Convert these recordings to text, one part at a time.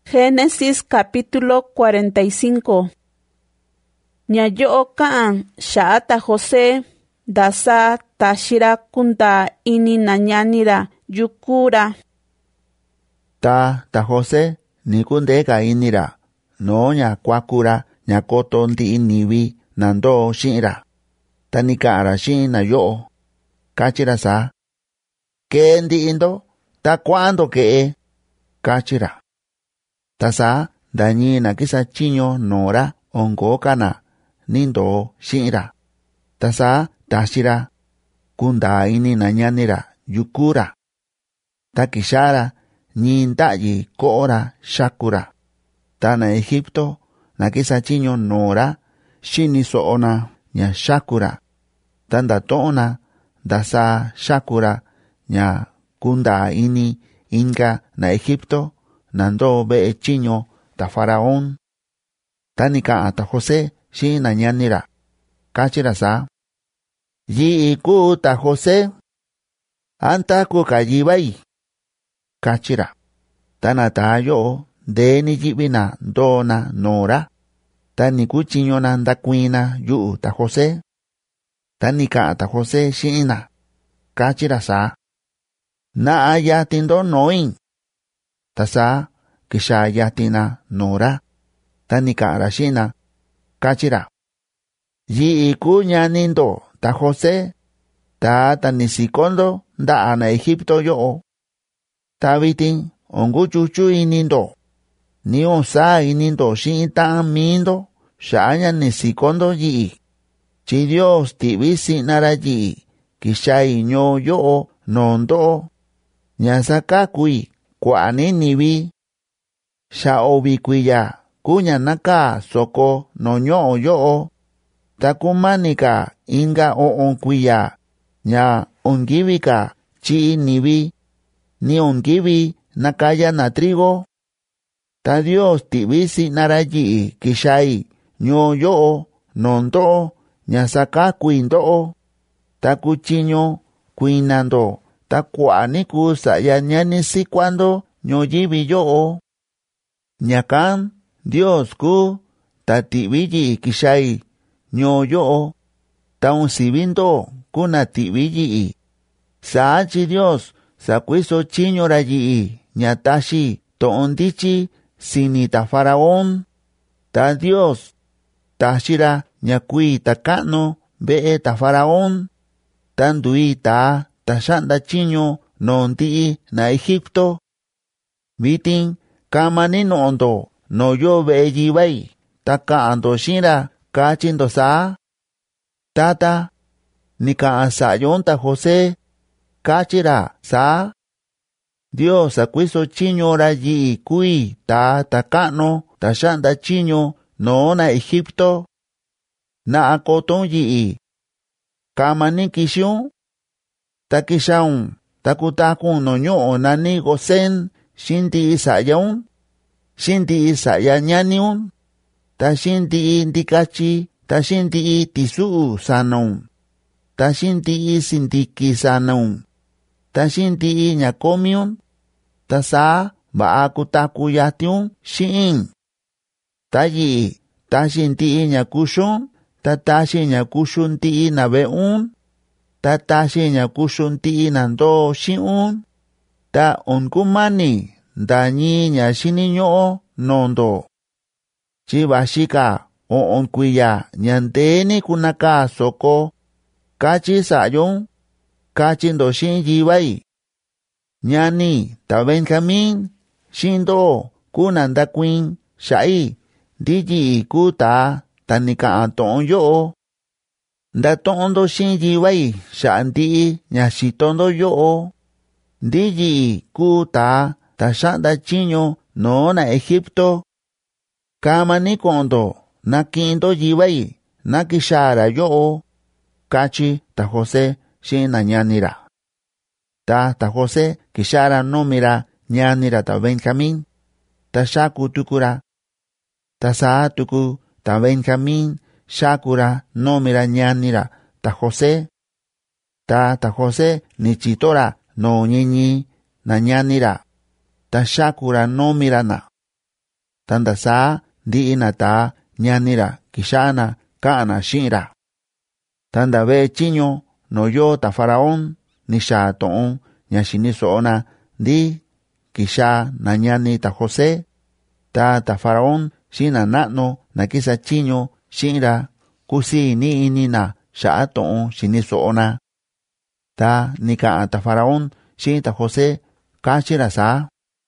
Génesis capítulo 45. Ñayo kaan shaata José dasa tashira kunda ini nañanira yukura. Ta José nikunde ka inira no nya kwakura nya koto ndi niwi nando shinra. Ta nikara shina yo. Kachira sa. Ke ndi indo ta cuando ke kachira. Ta sa dañina kisa chiño nora ongo kana nindo shinra. Ta sa tashira kunda ini nañanira yukura. Ta kishara nindayi koora shakura. Ta na Egipto na kisa chiño nora shini soona nya shakura. Tanda toona dasa shakura nya kunda ini inga na Egipto nando be chiño ta faraón. Tanika ata José shi na ñanira. Kachira sa. Yi ku ta José. Anta ku kayibai. Kachira. Tana tayo deni jibina dona nora. Tani ku chiño nanda kuina yu ta José. Tanika ata José shina. Kachira sa. Na ayatin do noin. Tasa kisha yatina nora. Tanika arashina. Kachira. Yi ku ñanindo ta José. Ta tanisikondo da ana Egipto yo. Ta vitin ongu chuchu inindo. Ni onsa inindo shin ta mindo. Shanya nisikondo yi. Chi Dios tibisi nara yi. Kisha iño yo nondo. Nyasaka kui kwani nibi. Sha obi kuya kunya naka soko no nyo yo. Takumanika inga on kuya. Nya ongibika chi nibi. Ni ongibi nakaya na trigo. Ta Dios tibisi narayi kishai nyo yo nondo. Nyasaka kuindo. Takuchiño kuinando. Takuani kusaya ñanisi cuando ñoyibi yo. Ñakan Dios ku tatibiyi kishai ño yo. Taun sibindo kuna tibiyi. Saachi Dios sakuiso chiño rayi ñatashi toondichi sinita faraón. Ta Dios tashira ñakui takano be ta faraón. Tandui ta tashanda chiño nondi na Egipto. Vitin kamani nondo no yo be yibai. Taka ando shira kachindo sa. Tata nika asayon ta José. Kachira sa. Dios aquiso chiño rayi kui ta takano tashanda chiño no na Egipto. Na akoton yi. Kamani kishun. Takishaun. Takutakun no nyo nani gosen. Shinti isayaun. Shinti isayanyaniun. Ta shinti indikachi. Ta shinti tisu sanon. Ta shinti sindiki sanon. Ta shinti ñakomiun. Ta sa baakutakuyatyun shin. Ta yi. Ta shinti ñakushun. Ta tashi ñakushun ti nabeun. Ta tashi ñakushun ti nando shiun. Ta onkumani dañi ñashini ño nondo. Chibashika o onkuya ñandeni kunaka soko. Kachi sayon. Kachi ndo shin yibai. Ñani ta Benjamin. Shindo kunanda kuin shai. Diji kuta tanika anton yo. Nda tondo shin yibai shandi ñashitondo yo. Diji kuta tashanda chiño no na Egipto. Kamani kondo nakindo yibai nakishara yo. Kachi ta José shin na ñanira. Ta José kishara no mira ñanira ta Benjamin. Ta shaku tukura. Ta saa tuku ta Benjamin shakura no mira ñanira ta José. Ta José ni chitora no ñiñi na ñanira. Ta shakura no mirana. Tanda saa ndi'i na ta ñanira kixana ka'ana xi'ira. Tanda ve'e chiño no yo ta Faraón ni xa to'on ña xiniso'ona ndi kixa na ñani ta José. Ta Faraón xina na'no na kisa chiño xi'ira kusi ni inina xa'a to'on xiniso'ona. Ta ni ka'an ta Faraón xi'in ta José kachira saa: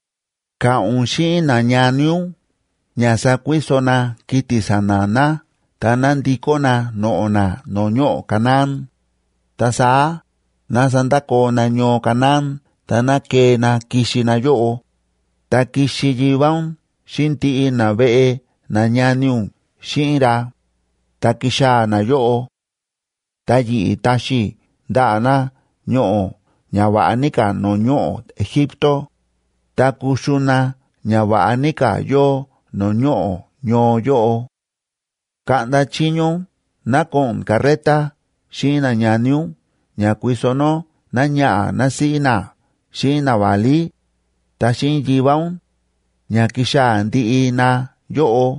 ka'un xi'in na ñaniu ña sakuisona kiti sanana ta nandikona no'ona no ño'o Canaán. Ta saa nasandakona ño Canaán ta nakena kixina yo'o. Ta kixi yivaun xinti'i na ve'e na ñaniu xi'ira. Ta kixa na yo'o. Ta yi'i taxi nda'ana ño'o ña va'anika no ño'o Egipto. Ta kuxuna ña va'anika yo no ño'o ño yo'o. Ka'nda chiñu nakon carreta xi'in na ñaniu ña kuisono na ña'a nasi'ina xi'in na vali. Ta xi'in yivaun ña kixa ndi'i na yo'o.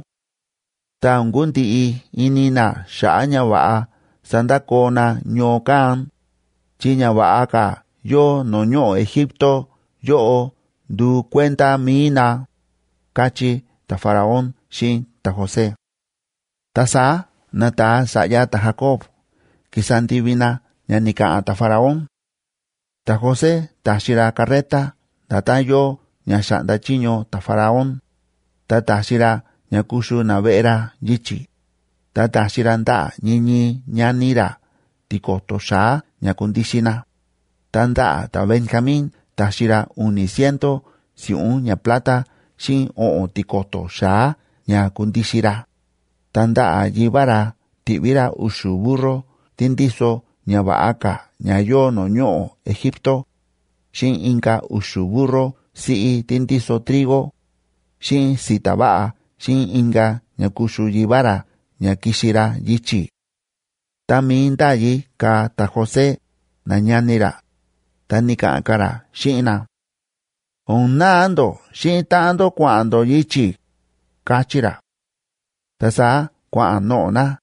Ta ngundi'i inina xa'a ña va'a sandakona ño Canaán, chi ña va'a ka yo no ño'o Egipto yo'o ndu cuenta miina, kachi ta Faraón xi'in ta José. Ta saa na ta sa'ya ta Jacob kisantivina ña ni ka'an ta Faraón. Ta José taxira carreta ndata yo ña xa'nda chiño ta Faraón. Ta taxira ña kuxu na ve'era yichi. Ta taxira nda'a ñiñi ñanira tikoto xaa ña kundixina. Ta nda'a ta Benjamín taxira 100 si'un ña plata xi'in 9 tikoto xaa ña kundixira. Ta nda'a yivara ti'vira 10 burro tindiso ña va'aka ña yo no ño'o Egipto, xi'in inka 10 burro si'i tindiso trigo, xi'in sita va'a xi'in inka ña kuxu yivara ña kixira yichi. Ta mi ndayi ka ta José na ñanira. Ta ni ka'an kara xi'ina: onna'ando xi'in ta'ando kua'ando yichi, kachira. Ta saa kua'an no'ona.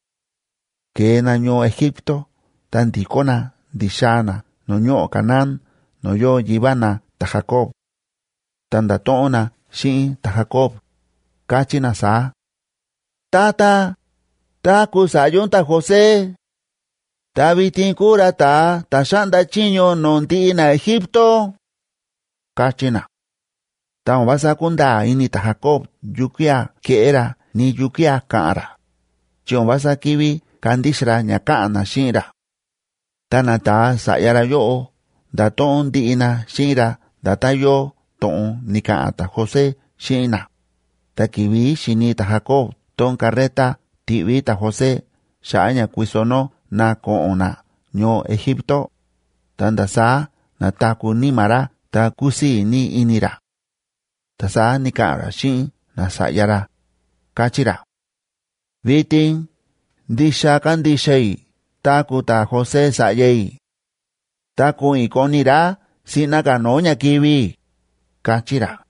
Kena ño Egipto ta ndikona ndixana no ño'o Canaán no yo yivana ta Jacob. Ta ndato'ona xi'in ta Jacob, kachina saa: tata, ta kusa'yun ta José. Ta vitin kura ta xa'nda chiño no ndi'i na Egipto, kachina. Ta vasa kunda ini ta Jacob yukia ke'era ni yukia ka'ara, chi vasa kivi kandixra ña ka'ana xi'ira. Ta na ta sa'yara yo'o ndato'on ndi'ina xi'ira ndata yo to'on ni ka'an ta José xi'ina. Ta kivi xini ta Jacob ton carreta ti'vi ta José xa'a ña kuisono na ko'ona ño Egipto. Ta nda saa na taku nimara ta kusi ni inira. Ta saa ni ka'ara xi'in na sa'yara, kachira: vitin ndixa kandixai taku ta José sa'yai. Taku ikonira si'na ka no ña kivi, kachira.